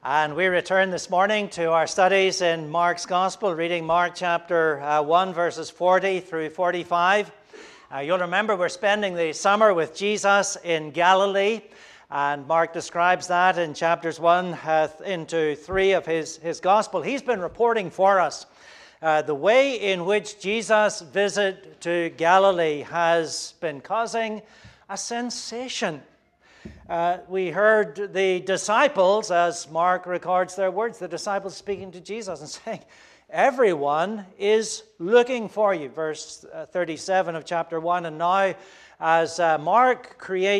And we return this morning to our studies in Mark's Gospel, reading Mark chapter 1, verses 40 through 45. You'll remember we're spending the summer with Jesus in Galilee, and Mark describes that in chapters 1 into 3 of his Gospel. He's been reporting for us the way in which Jesus' visit to Galilee has been causing a sensation. We heard the disciples, as Mark records their words, the disciples speaking to Jesus and saying, everyone is looking for you. Verse 37 of chapter 1. And now, as Mark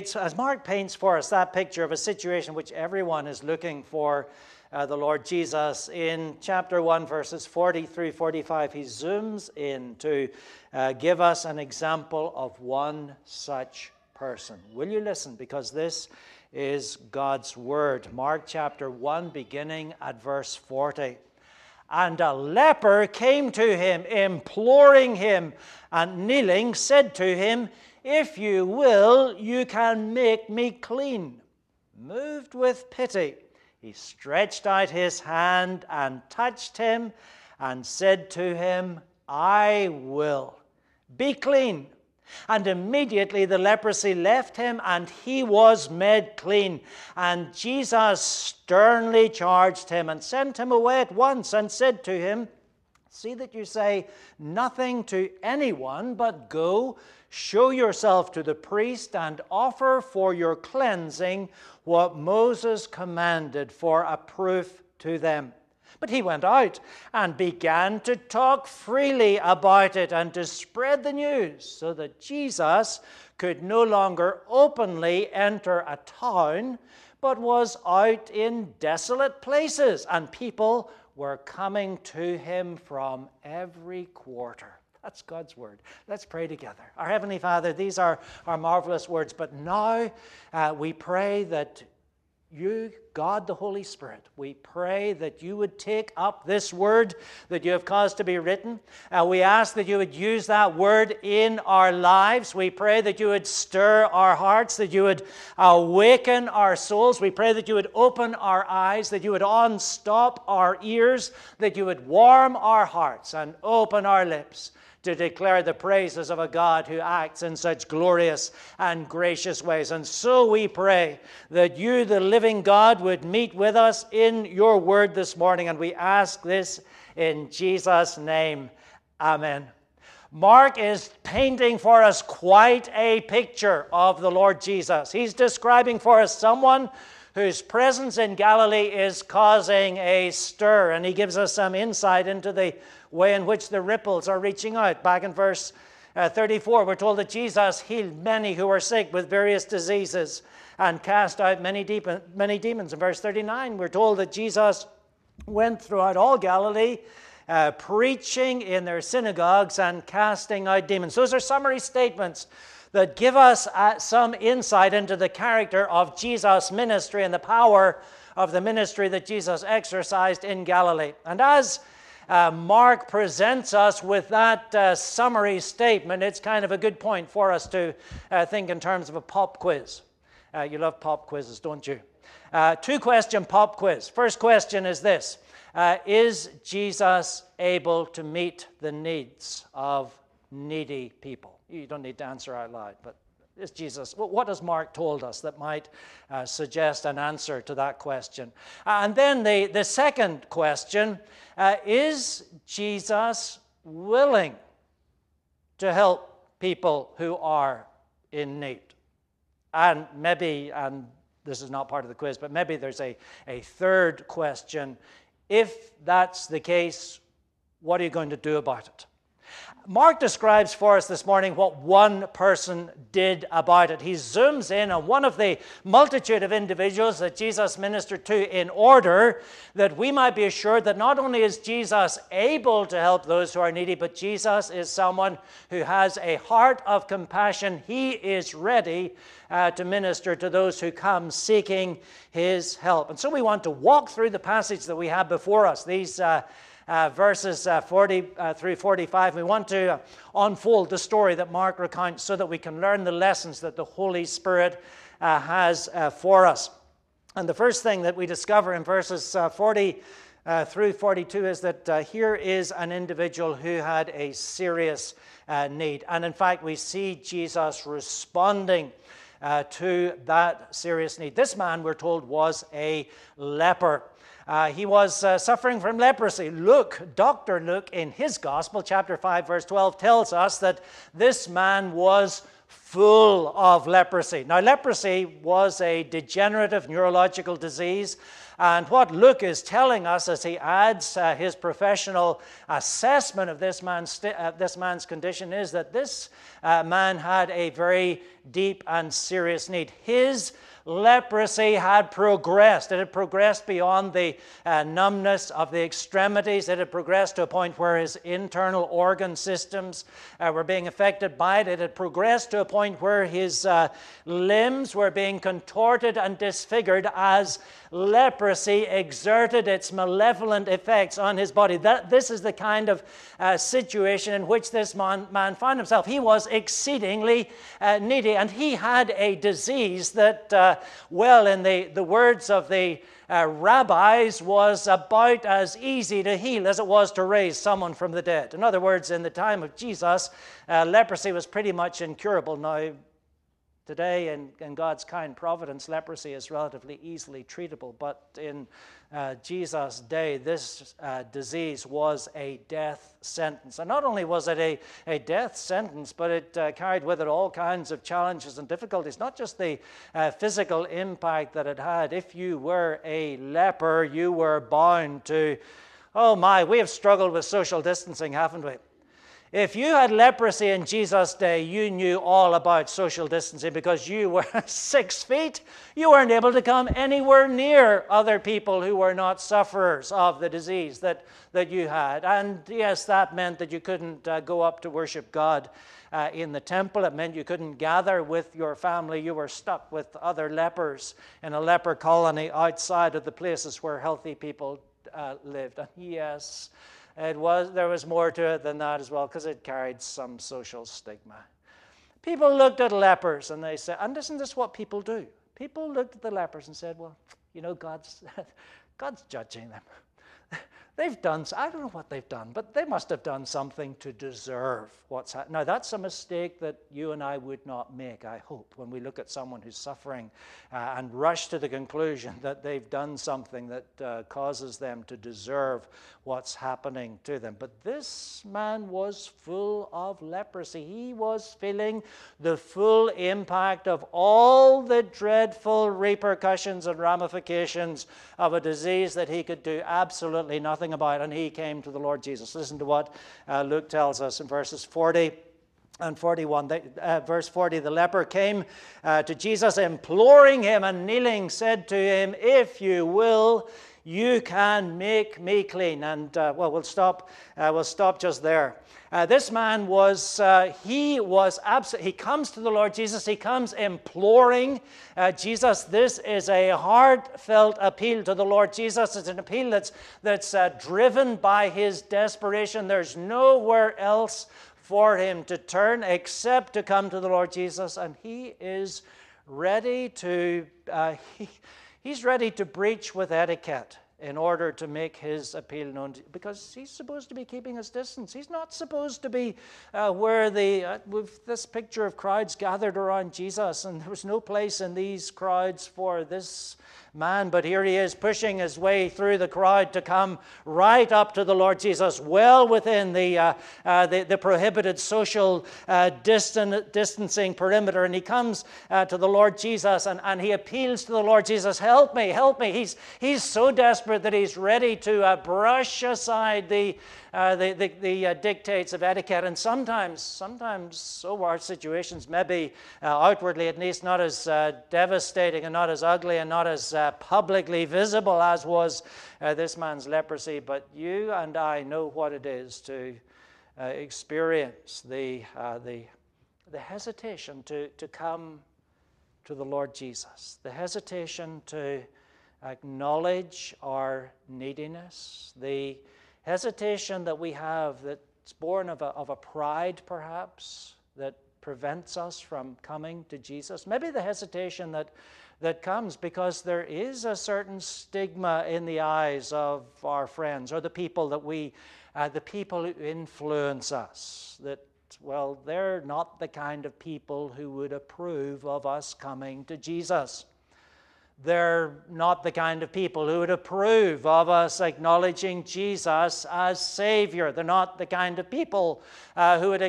paints for us that picture of a situation in which everyone is looking for the Lord Jesus, in chapter 1, verses 40 through 45, he zooms in to give us an example of one such person. Will you listen? Because this is God's word. Mark chapter 1, beginning at verse 40. And a leper came to him, imploring him, and kneeling said to him, "If you will, you can make me clean." Moved with pity, he stretched out his hand and touched him and said to him, "I will. Be clean." And immediately the leprosy left him, and he was made clean. And Jesus sternly charged him and sent him away at once and said to him, "See that you say nothing to anyone, but go, show yourself to the priest, and offer for your cleansing what Moses commanded for a proof to them." But he went out and began to talk freely about it and to spread the news, so that Jesus could no longer openly enter a town, but was out in desolate places, and people were coming to him from every quarter. That's God's word. Let's pray together. Our Heavenly Father, these are our marvelous words, but now we pray that you, God the Holy Spirit, we pray that you would take up this word that you have caused to be written. We ask that you would use that word in our lives. We pray that you would stir our hearts, that you would awaken our souls. We pray that you would open our eyes, that you would unstop our ears, that you would warm our hearts and open our lips to declare the praises of a God who acts in such glorious and gracious ways. And so we pray that you, the living God, would meet with us in your word this morning. And we ask this in Jesus' name. Amen. Mark is painting for us quite a picture of the Lord Jesus. He's describing for us someone whose presence in Galilee is causing a stir. And he gives us some insight into the way in which the ripples are reaching out. Back in verse 34, we're told that Jesus healed many who were sick with various diseases and cast out many demons. In verse 39, we're told that Jesus went throughout all Galilee, preaching in their synagogues and casting out demons. Those are summary statements that give us some insight into the character of Jesus' ministry and the power of the ministry that Jesus exercised in Galilee. And as Mark presents us with that summary statement, it's kind of a good point for us to think in terms of a pop quiz. You love pop quizzes, don't you? Two-question pop quiz. First question is this. Is Jesus able to meet the needs of needy people? You don't need to answer out loud, but is Jesus, what has Mark told us that might suggest an answer to that question? And then the second question, is Jesus willing to help people who are in need? And maybe, and this is not part of the quiz, but maybe there's a third question. If that's the case, what are you going to do about it? Mark describes for us this morning what one person did about it. He zooms in on one of the multitude of individuals that Jesus ministered to in order that we might be assured that not only is Jesus able to help those who are needy, but Jesus is someone who has a heart of compassion. He is ready to minister to those who come seeking his help. And so we want to walk through the passage that we have before us, these verses 40 through 45. We want to unfold the story that Mark recounts so that we can learn the lessons that the Holy Spirit has for us. And the first thing that we discover in verses 40 through 42 is that here is an individual who had a serious need. And in fact, we see Jesus responding to that serious need. This man, we're told, was a leper. He was suffering from leprosy. Dr. Luke, in his Gospel, chapter 5, verse 12, tells us that this man was full of leprosy. Now, leprosy was a degenerative neurological disease, and what Luke is telling us as he adds his professional assessment of this man's condition is that this man had a very deep and serious need. His leprosy had progressed. It had progressed beyond the numbness of the extremities. It had progressed to a point where his internal organ systems were being affected by it. It had progressed to a point where his limbs were being contorted and disfigured as leprosy exerted its malevolent effects on his body. This is the kind of situation in which this man found himself. He was exceedingly needy, and he had a disease that, in the words of the rabbis, was about as easy to heal as it was to raise someone from the dead. In other words, in the time of Jesus, leprosy was pretty much incurable. Now, today, in God's kind providence, leprosy is relatively easily treatable, but in Jesus' day, this disease was a death sentence. And not only was it a death sentence, but it carried with it all kinds of challenges and difficulties, not just the physical impact that it had. If you were a leper, you were bound to, we have struggled with social distancing, haven't we? If you had leprosy in Jesus' day, you knew all about social distancing because you were 6 feet. You weren't able to come anywhere near other people who were not sufferers of the disease that you had. And yes, that meant that you couldn't go up to worship God in the temple. It meant you couldn't gather with your family. You were stuck with other lepers in a leper colony outside of the places where healthy people lived. And yes, there was more to it than that as well, because it carried some social stigma. People looked at lepers and they said, and isn't this what people do? People looked at the lepers and said, God's judging them. They've done, I don't know what they've done, but they must have done something to deserve what's happened. Now, that's a mistake that you and I would not make, I hope, when we look at someone who's suffering and rush to the conclusion that they've done something that causes them to deserve what's happening to them. But this man was full of leprosy. He was feeling the full impact of all the dreadful repercussions and ramifications of a disease that he could do absolutely nothing about, and he came to the Lord Jesus. Listen to what Luke tells us in verses 40 and 41. Verse 40, the leper came to Jesus, imploring him, and kneeling said to him, "If you will, you can make me clean." And we'll stop just there. This man he comes to the Lord Jesus. He comes imploring Jesus. This is a heartfelt appeal to the Lord Jesus. It's an appeal that's driven by his desperation. There's nowhere else for him to turn except to come to the Lord Jesus, and he is ready to he's ready to breach with etiquette in order to make his appeal known, because he's supposed to be keeping his distance. He's not supposed to be where with this picture of crowds gathered around Jesus, and there was no place in these crowds for this man, but here he is pushing his way through the crowd to come right up to the Lord Jesus, well within the prohibited social distancing perimeter. And he comes to the Lord Jesus and he appeals to the Lord Jesus, "Help me, help me." He's so desperate that he's ready to brush aside the dictates of etiquette. And sometimes so our situations may be outwardly at least not as devastating and not as ugly and not as publicly visible as was this man's leprosy, but you and I know what it is to experience the hesitation to come to the Lord Jesus, the hesitation to acknowledge our neediness, the hesitation that we have that's born of a pride, perhaps, that prevents us from coming to Jesus. Maybe the hesitation that that comes because there is a certain stigma in the eyes of our friends or the people that the people who influence us, that, well, they're not the kind of people who would approve of us coming to Jesus. They're not the kind of people who would approve of us acknowledging Jesus as Savior. They're not the kind of people who would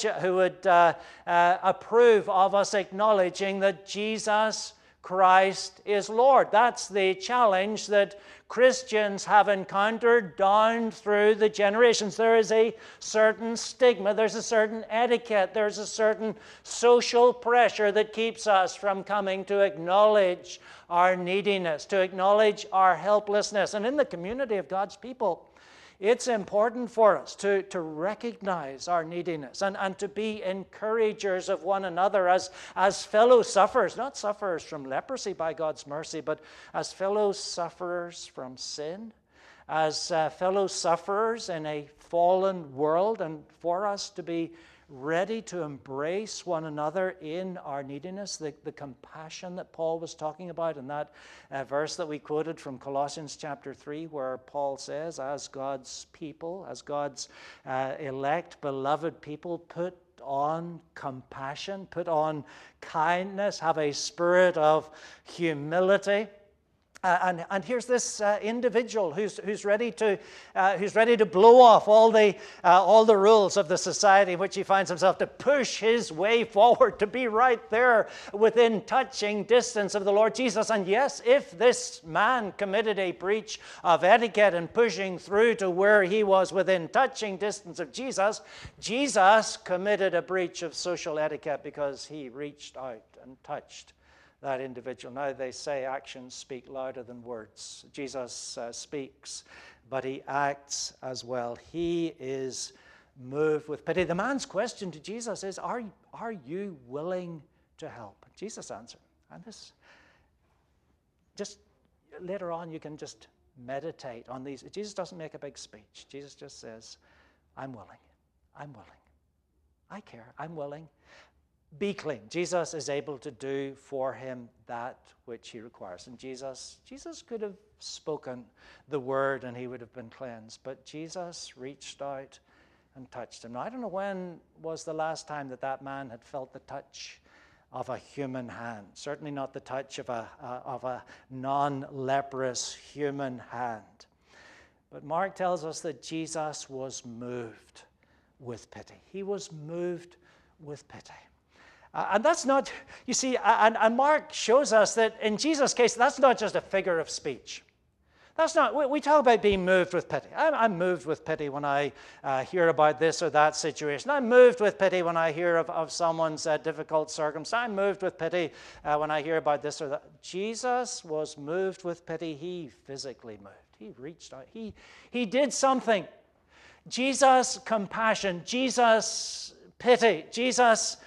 approve of us acknowledging that Jesus Christ is Lord. That's the challenge that Christians have encountered down through the generations. There is a certain stigma, there's a certain etiquette, there's a certain social pressure that keeps us from coming to acknowledge our neediness, to acknowledge our helplessness. And in the community of God's people, it's important for us to recognize our neediness and to be encouragers of one another as fellow sufferers, not sufferers from leprosy by God's mercy, but as fellow sufferers from sin, as fellow sufferers in a fallen world, and for us to be ready to embrace one another in our neediness, the compassion that Paul was talking about in that verse that we quoted from Colossians chapter 3, where Paul says, as God's people, as God's elect, beloved people, put on compassion, put on kindness, have a spirit of humility. And here's this individual who's ready to blow off all the rules of the society in which he finds himself, to push his way forward, to be right there within touching distance of the Lord Jesus. And yes, if this man committed a breach of etiquette and pushing through to where he was within touching distance of Jesus, Jesus committed a breach of social etiquette because he reached out and touched that individual. Now they say actions speak louder than words. Jesus speaks, but he acts as well. He is moved with pity. The man's question to Jesus is, are you willing to help? Jesus answered. And this, just later on, you can just meditate on these. Jesus doesn't make a big speech. Jesus just says, I'm willing. I'm willing. I care. I'm willing. Be clean. Jesus is able to do for him that which he requires. And Jesus could have spoken the word and he would have been cleansed. But Jesus reached out and touched him. Now, I don't know when was the last time that man had felt the touch of a human hand. Certainly not the touch of a non-leprous human hand. But Mark tells us that Jesus was moved with pity. He was moved with pity. And that's not, you see, and Mark shows us that in Jesus' case, that's not just a figure of speech. That's not, we talk about being moved with pity. I'm moved with pity when I hear about this or that situation. I'm moved with pity when I hear of someone's difficult circumstance. I'm moved with pity when I hear about this or that. Jesus was moved with pity. He physically moved. He reached out. He did something. Jesus' compassion, Jesus' pity, Jesus'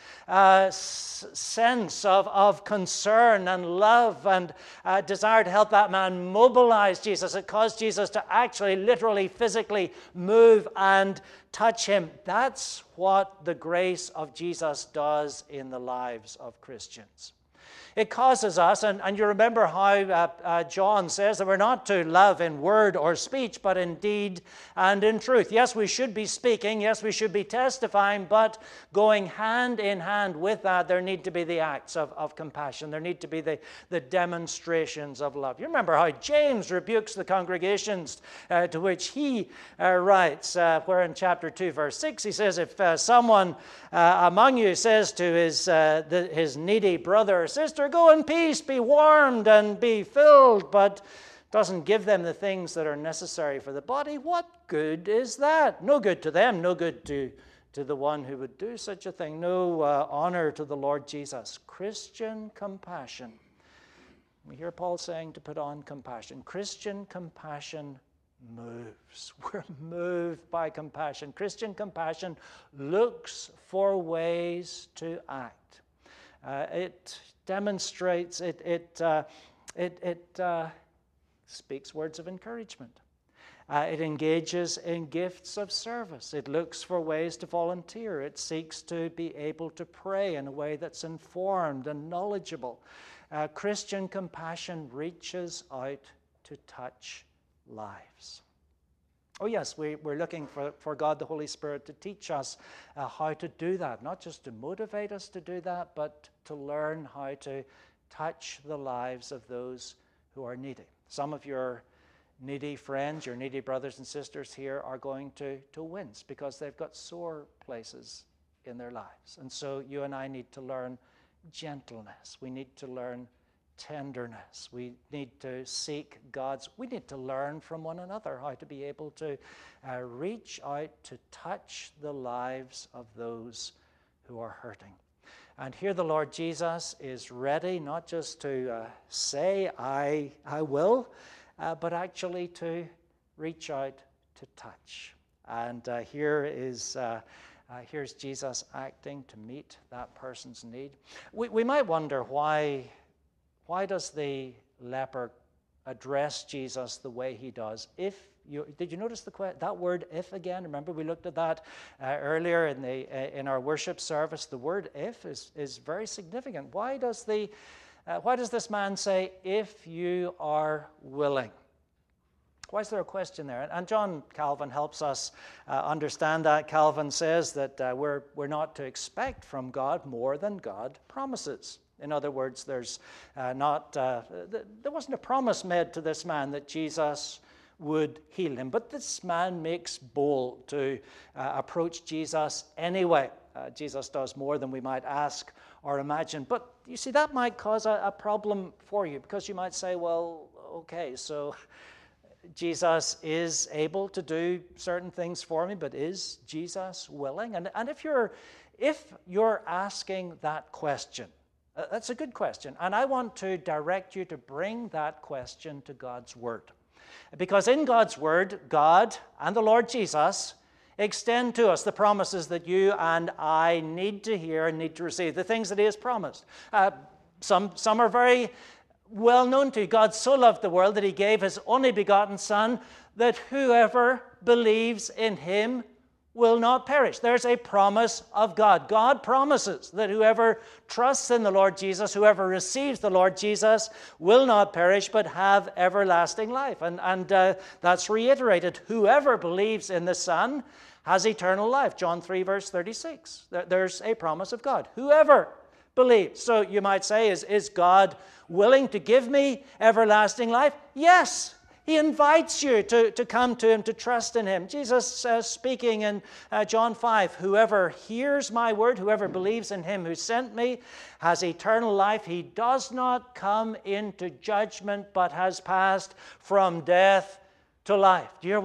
sense of concern and love and desire to help that man mobilize Jesus. It caused Jesus to actually, literally, physically move and touch him. That's what the grace of Jesus does in the lives of Christians. It causes us, and you remember how John says that we're not to love in word or speech, but in deed and in truth. Yes, we should be speaking. Yes, we should be testifying, but going hand in hand with that, there need to be the acts of compassion. There need to be the demonstrations of love. You remember how James rebukes the congregations to which he writes, where in chapter 2, verse 6, he says, if someone among you says to his needy brother or sister, go in peace, be warmed and be filled, but doesn't give them the things that are necessary for the body, what good is that? No good to them, no good to the one who would do such a thing, no honor to the Lord Jesus. Christian compassion. We hear Paul saying to put on compassion. Christian compassion moves. We're moved by compassion. Christian compassion looks for ways to act. It demonstrates, it speaks words of encouragement. It engages in gifts of service. It looks for ways to volunteer. It seeks to be able to pray in a way that's informed and knowledgeable. Christian compassion reaches out to touch lives. Oh yes, we're looking for God the Holy Spirit to teach us how to do that, not just to motivate us to do that, but to learn how to touch the lives of those who are needy. Some of your needy friends, your needy brothers and sisters here are going to wince because they've got sore places in their lives. And so you and I need to learn gentleness. We need to learn tenderness. We need to seek we need to learn from one another how to be able to reach out to touch the lives of those who are hurting. And here the Lord Jesus is ready not just to say, I will, but actually to reach out to touch. And here's Jesus acting to meet that person's need. We might wonder why does the leper address Jesus the way he does? Did you notice that word "if" again? Remember we looked at that earlier in our worship service. The word "if" is very significant. Why does this man say, "If you are willing"? Why is there a question there? And John Calvin helps us understand that. Calvin says that we're not to expect from God more than God promises. In other words, there wasn't a promise made to this man that Jesus would heal him. But this man makes bold to approach Jesus anyway. Jesus does more than we might ask or imagine. But you see, that might cause a problem for you, because you might say, well, okay, so Jesus is able to do certain things for me, but is Jesus willing? And if you're asking that question, that's a good question. And I want to direct you to bring that question to God's Word. Because in God's Word, God and the Lord Jesus extend to us the promises that you and I need to hear and need to receive, the things that He has promised. Some are very well known to you. God so loved the world that He gave His only begotten Son, that whoever believes in Him will not perish. There's a promise of God. God promises that whoever trusts in the Lord Jesus, whoever receives the Lord Jesus, will not perish but have everlasting life. And that's reiterated. Whoever believes in the Son has eternal life. John 3, verse 36. There's a promise of God. Whoever believes. So you might say, is God willing to give me everlasting life? Yes. He invites you to come to Him, to trust in Him. Jesus speaking in John 5, whoever hears my word, whoever believes in Him who sent me, has eternal life. He does not come into judgment, but has passed from death to life. Do you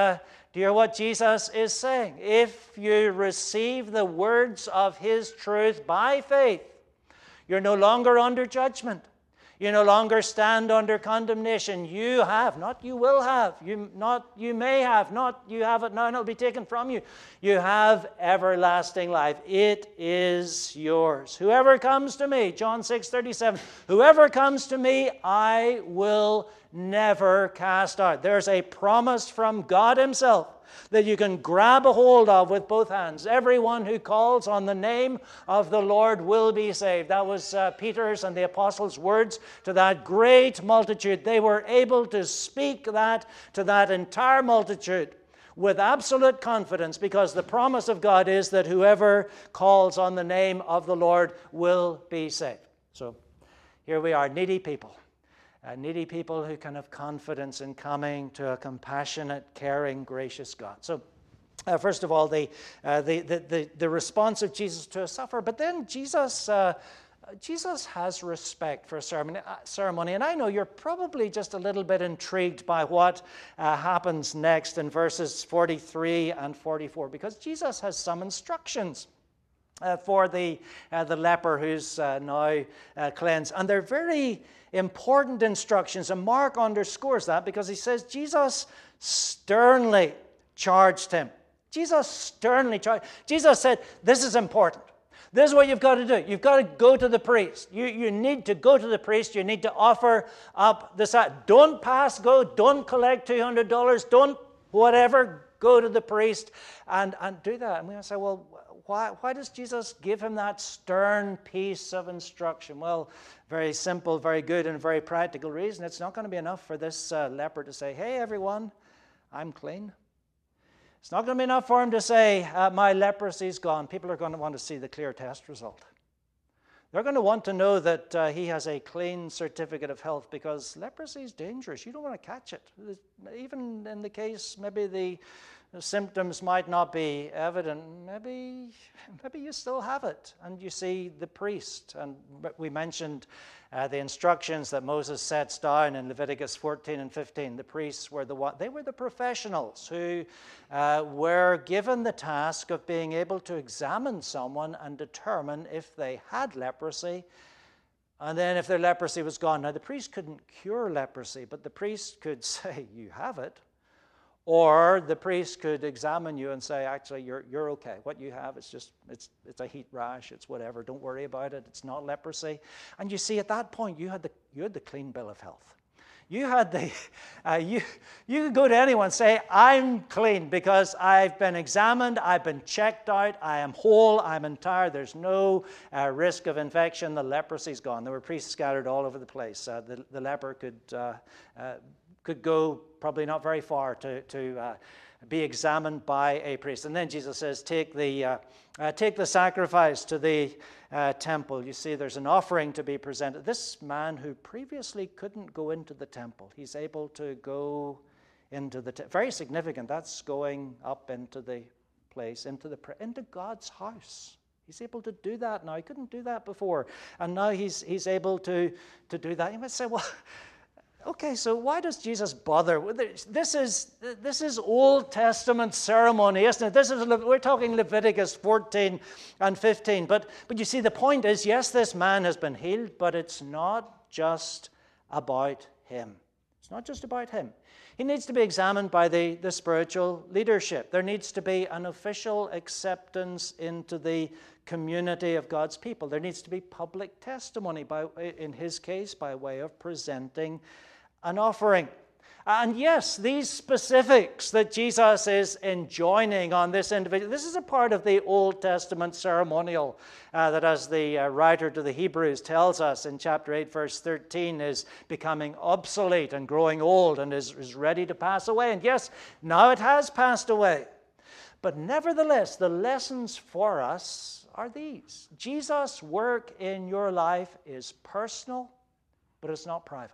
hear what Jesus is saying? If you receive the words of His truth by faith, you're no longer under judgment. You no longer stand under condemnation. You have, not you will have, you may have, not you have it now and it'll be taken from you. You have everlasting life. It is yours. Whoever comes to me, John 6:37, whoever comes to me, I will never cast out. There's a promise from God Himself that you can grab a hold of with both hands. Everyone who calls on the name of the Lord will be saved. That was Peter's and the apostles' words to that great multitude. They were able to speak that to that entire multitude with absolute confidence, because the promise of God is that whoever calls on the name of the Lord will be saved. So here we are, needy people. Needy people who can have confidence in coming to a compassionate, caring, gracious God. So, first of all, the response of Jesus to a sufferer. But then Jesus has respect for ceremony. And I know you're probably just a little bit intrigued by what happens next in verses 43 and 44, because Jesus has some instructions for the leper who's now cleansed. And they're very important instructions, and Mark underscores that because he says Jesus sternly charged him. Jesus said, this is important. This is what you've got to do. You've got to go to the priest. You need to go to the priest. You need to offer up the sacrifice. Don't pass go. Don't collect $200. Don't whatever, go to the priest and do that. And we say, well, why does Jesus give him that stern piece of instruction? Well, very simple, very good, and very practical reason. It's not going to be enough for this leper to say, hey, everyone, I'm clean. It's not going to be enough for him to say, my leprosy's gone. People are going to want to see the clear test result. They're going to want to know that he has a clean certificate of health, because leprosy is dangerous. You don't want to catch it. Even in the case, maybe the symptoms might not be evident. Maybe you still have it, and you see the priest. And we mentioned the instructions that Moses sets down in Leviticus 14 and 15. The priests were they were the professionals who were given the task of being able to examine someone and determine if they had leprosy, and then if their leprosy was gone. Now, the priest couldn't cure leprosy, but the priest could say, you have it. Or the priest could examine you and say, actually, you're okay. What you have is just, it's a heat rash, it's whatever. Don't worry about it. It's not leprosy. And you see, at that point, you had the clean bill of health. You had you could go to anyone and say, I'm clean because I've been examined, I've been checked out, I am whole, I'm entire, there's no risk of infection, the leprosy's gone. There were priests scattered all over the place. The leper could go probably not very far to be examined by a priest. And then Jesus says, take the sacrifice to the temple. You see, there's an offering to be presented. This man who previously couldn't go into the temple, he's able to go into the temple. Very significant. That's going up into the place, into God's house. He's able to do that now. He couldn't do that before. And now he's able to do that. You might say, well, okay, so why does Jesus bother? This is Old Testament ceremony, isn't it? We're talking Leviticus 14 and 15. But you see, the point is, yes, this man has been healed, but it's not just about him. It's not just about him. He needs to be examined by the spiritual leadership. There needs to be an official acceptance into the community of God's people. There needs to be public testimony, in his case, by way of presenting an offering. And yes, these specifics that Jesus is enjoining on this individual, this is a part of the Old Testament ceremonial that, as the writer to the Hebrews tells us in chapter 8, verse 13, is becoming obsolete and growing old and is ready to pass away. And yes, now it has passed away. But nevertheless, the lessons for us are these. Jesus' work in your life is personal, but it's not private.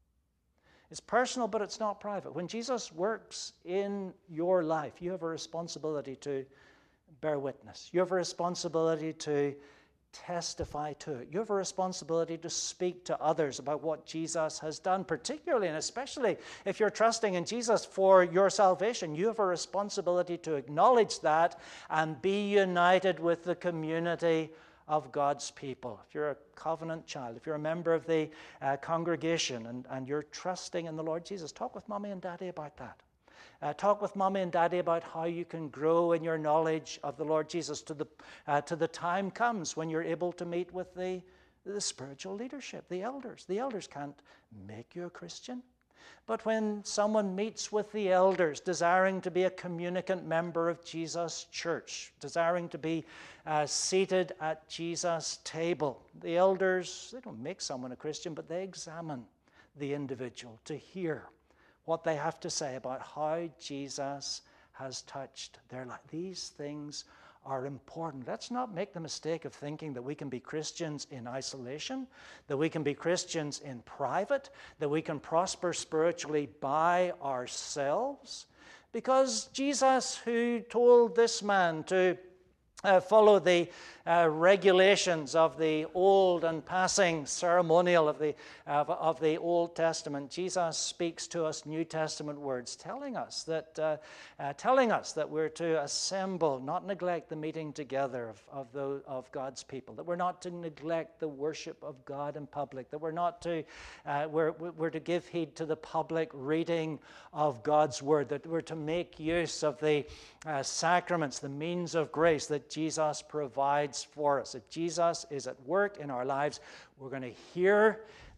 It's personal, but it's not private. When Jesus works in your life, you have a responsibility to bear witness. You have a responsibility to testify to it. You have a responsibility to speak to others about what Jesus has done, particularly and especially if you're trusting in Jesus for your salvation. You have a responsibility to acknowledge that and be united with the community of God's people. If you're a covenant child, if you're a member of the congregation and you're trusting in the Lord Jesus, talk with mommy and daddy about that. Talk with mommy and daddy about how you can grow in your knowledge of the Lord Jesus to the time comes when you're able to meet with the spiritual leadership, the elders. The elders can't make you a Christian. But when someone meets with the elders, desiring to be a communicant member of Jesus' church, desiring to be seated at Jesus' table, the elders, they don't make someone a Christian, but they examine the individual to hear what they have to say about how Jesus has touched their life. These things are important. Let's not make the mistake of thinking that we can be Christians in isolation, that we can be Christians in private, that we can prosper spiritually by ourselves. Because Jesus, who told this man to follow the regulations of the old and passing ceremonial of the Old Testament, Jesus speaks to us New Testament words, telling us that we're to assemble, not neglect the meeting together of God's people, that we're not to neglect the worship of God in public, that we're not to we're to give heed to the public reading of God's word, that we're to make use of the sacraments, the means of grace that Jesus provides for us. If Jesus is at work in our lives, we're going to hear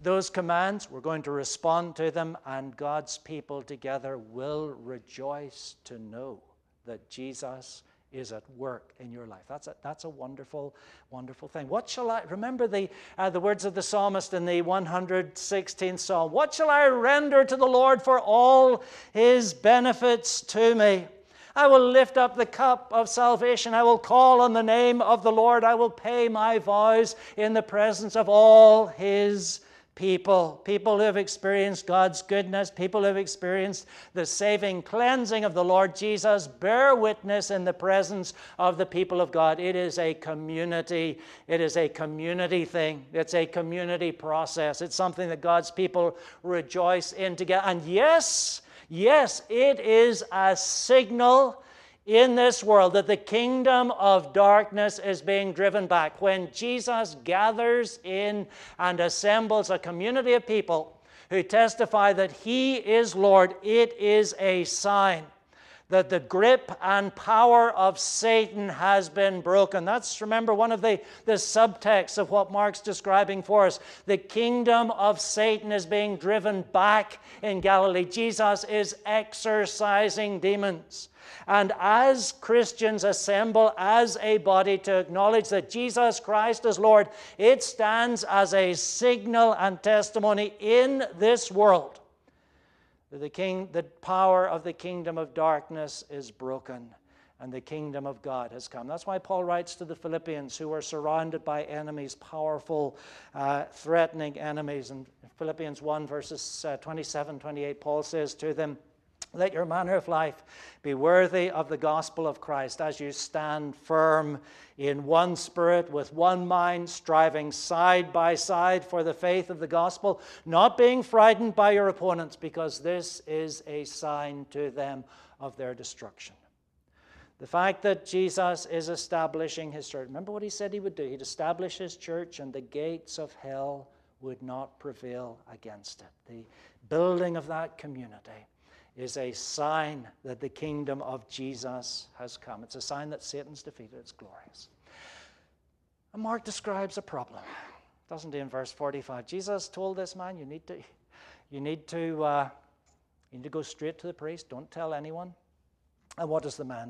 those commands. We're going to respond to them, and God's people together will rejoice to know that Jesus is at work in your life. That's a wonderful, wonderful thing. What shall I, remember the words of the psalmist in the 116th Psalm, what shall I render to the Lord for all his benefits to me? I will lift up the cup of salvation. I will call on the name of the Lord. I will pay my vows in the presence of all his people. People who have experienced God's goodness, people who have experienced the saving cleansing of the Lord Jesus, bear witness in the presence of the people of God. It is a community. It is a community thing. It's a community process. It's something that God's people rejoice in together. And yes, it is a signal in this world that the kingdom of darkness is being driven back. When Jesus gathers in and assembles a community of people who testify that he is Lord, it is a sign that the grip and power of Satan has been broken. That's, remember, one of the subtexts of what Mark's describing for us. The kingdom of Satan is being driven back in Galilee. Jesus is exorcising demons. And as Christians assemble as a body to acknowledge that Jesus Christ is Lord, it stands as a signal and testimony in this world that the power of the kingdom of darkness is broken and the kingdom of God has come. That's why Paul writes to the Philippians, who are surrounded by enemies, powerful, threatening enemies. In Philippians 1, verses 27, 28, Paul says to them, let your manner of life be worthy of the gospel of Christ as you stand firm in one spirit, with one mind, striving side by side for the faith of the gospel, not being frightened by your opponents, because this is a sign to them of their destruction. The fact that Jesus is establishing his church. Remember what he said he would do. He'd establish his church and the gates of hell would not prevail against it. The building of that community is a sign that the kingdom of Jesus has come. It's a sign that Satan's defeated. It's glorious. And Mark describes a problem, doesn't he, in verse 45? Jesus told this man, you need to go straight to the priest. Don't tell anyone. And what does the man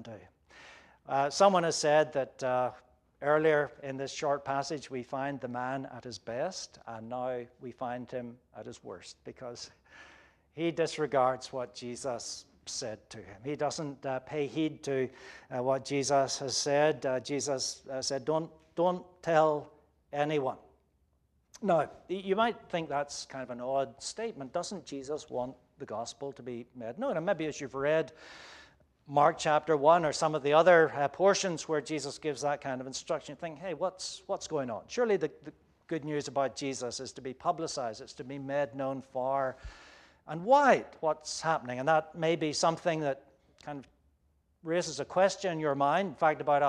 do? Someone has said that earlier in this short passage we find the man at his best, and now we find him at his worst, because he disregards what Jesus said to him. He doesn't pay heed to what Jesus has said. Jesus said, don't tell anyone. Now, you might think that's kind of an odd statement. Doesn't Jesus want the gospel to be made known? And maybe as you've read Mark chapter 1 or some of the other portions where Jesus gives that kind of instruction, you think, hey, what's going on? Surely the good news about Jesus is to be publicized. It's to be made known far and wide, what's happening. And that may be something that kind of raises a question in your mind. In fact, about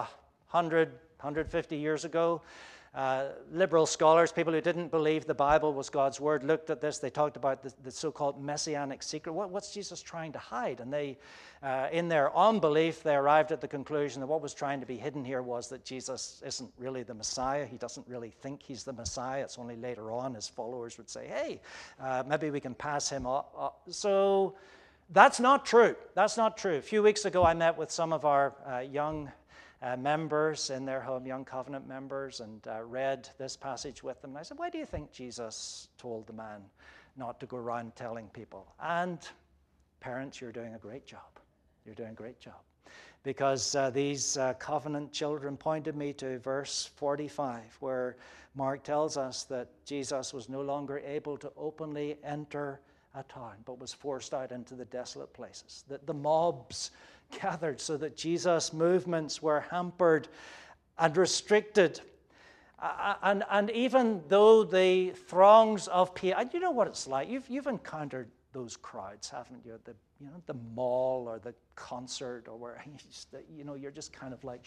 150 years ago, liberal scholars, people who didn't believe the Bible was God's word, looked at this. They talked about the so-called messianic secret. What's Jesus trying to hide? And they, in their unbelief, they arrived at the conclusion that what was trying to be hidden here was that Jesus isn't really the Messiah. He doesn't really think he's the Messiah. It's only later on his followers would say, hey, maybe we can pass him up. So that's not true. That's not true. A few weeks ago, I met with some of our young members in their home, young covenant members, and read this passage with them. And I said, why do you think Jesus told the man not to go around telling people? And parents, you're doing a great job. You're doing a great job. Because these covenant children pointed me to verse 45, where Mark tells us that Jesus was no longer able to openly enter a town, but was forced out into the desolate places. That the mobs gathered so that Jesus' movements were hampered and restricted. And even though the throngs of people, and you know what it's like, you've encountered those crowds, haven't you? At the mall or the concert, or where you're just kind of like,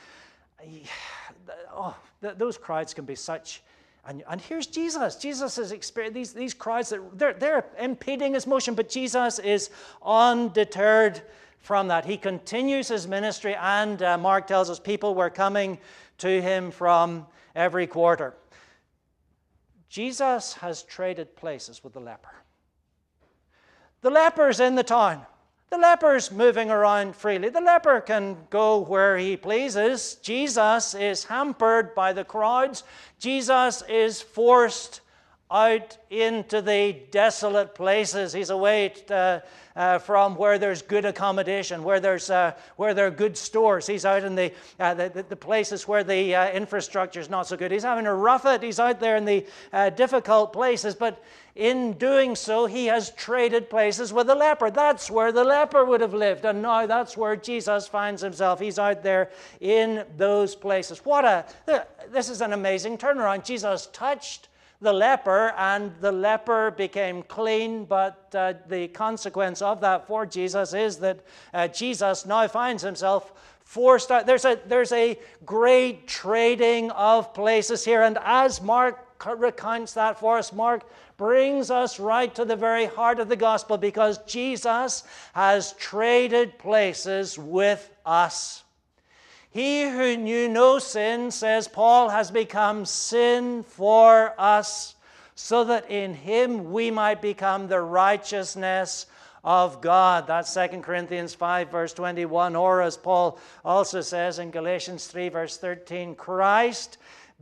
those crowds can be such. And here's Jesus. Jesus has experienced these crowds that they're impeding his motion, but Jesus is undeterred from that. He continues his ministry, and Mark tells us people were coming to him from every quarter. Jesus has traded places with the leper. The leper's in the town. The leper's moving around freely. The leper can go where he pleases. Jesus is hampered by the crowds. Jesus is forced out into the desolate places. He's away from where there's good accommodation, where there are good stores. He's out in the places where the infrastructure is not so good. He's having to rough it. He's out there in the difficult places. But in doing so, he has traded places with the leper. That's where the leper would have lived. And now that's where Jesus finds himself. He's out there in those places. This is an amazing turnaround. Jesus touched the leper, and the leper became clean, but the consequence of that for Jesus is that Jesus now finds himself forced out. There's a great trading of places here, and as Mark recounts that for us, Mark brings us right to the very heart of the gospel, because Jesus has traded places with us. He who knew no sin, says Paul, has become sin for us, so that in him we might become the righteousness of God. That's 2 Corinthians 5, verse 21. Or as Paul also says in Galatians 3, verse 13, Christ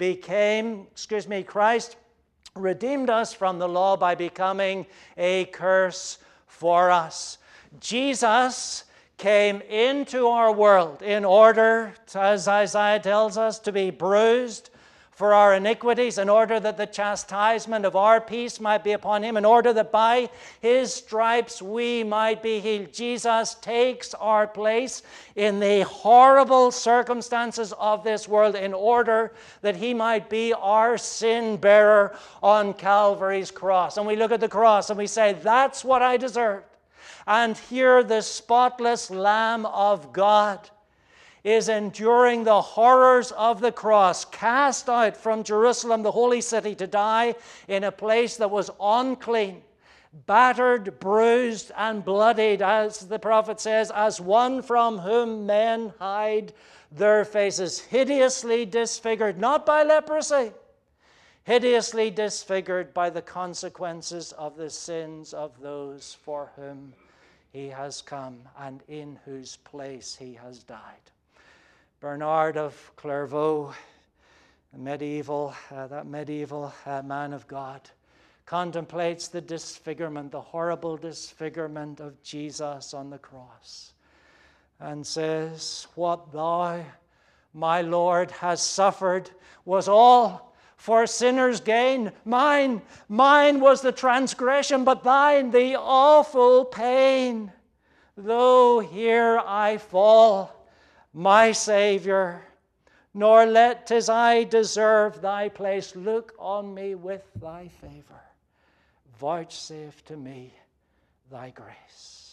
redeemed us from the law by becoming a curse for us. Jesus came into our world in order, as Isaiah tells us, to be bruised for our iniquities, in order that the chastisement of our peace might be upon him, in order that by his stripes we might be healed. Jesus takes our place in the horrible circumstances of this world in order that he might be our sin bearer on Calvary's cross. And we look at the cross and we say, that's what I deserved. And here the spotless Lamb of God is enduring the horrors of the cross, cast out from Jerusalem, the holy city, to die in a place that was unclean, battered, bruised, and bloodied, as the prophet says, as one from whom men hide their faces, hideously disfigured, not by leprosy, hideously disfigured by the consequences of the sins of those for whom he has come and in whose place he has died. Bernard of Clairvaux, that medieval man of God, contemplates the disfigurement, the horrible disfigurement of Jesus on the cross, and says, what thou, my Lord, has suffered was all for sinners' gain. Mine was the transgression, but thine the awful pain. Though here I fall, my Savior, nor let 'tis I deserve thy place, look on me with thy favor. Vouchsafe to me thy grace.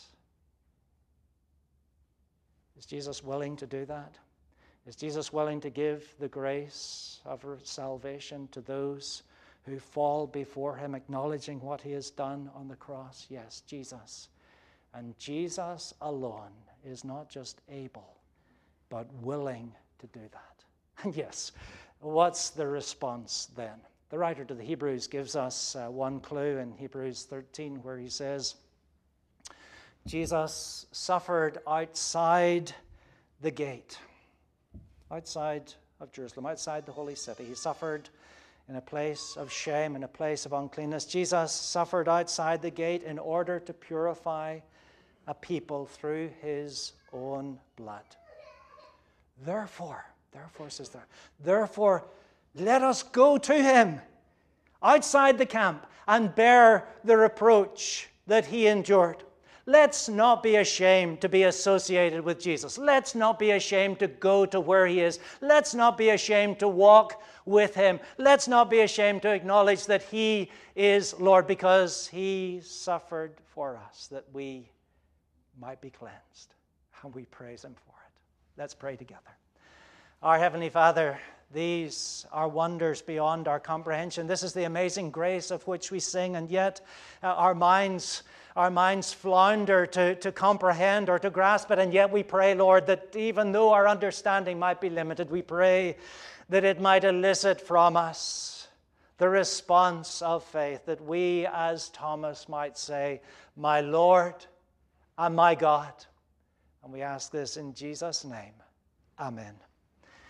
Is Jesus willing to do that? Is Jesus willing to give the grace of salvation to those who fall before him, acknowledging what he has done on the cross? Yes, Jesus. And Jesus alone is not just able, but willing to do that. And yes, what's the response then? The writer to the Hebrews gives us one clue in Hebrews 13, where he says, Jesus suffered outside the gate, outside of Jerusalem, outside the holy city. He suffered in a place of shame, in a place of uncleanness. Jesus suffered outside the gate in order to purify a people through his own blood. Therefore, says there, therefore, let us go to him outside the camp and bear the reproach that he endured. Let's not be ashamed to be associated with Jesus. Let's not be ashamed to go to where he is. Let's not be ashamed to walk with him. Let's not be ashamed to acknowledge that he is Lord, because he suffered for us that we might be cleansed. And we praise him for it. Let's pray together. Our Heavenly Father, these are wonders beyond our comprehension. This is the amazing grace of which we sing, and yet our minds flounder to comprehend or to grasp it. And yet we pray, Lord, that even though our understanding might be limited, we pray that it might elicit from us the response of faith, that we, as Thomas, might say, "My Lord and my God." And we ask this in Jesus' name. Amen.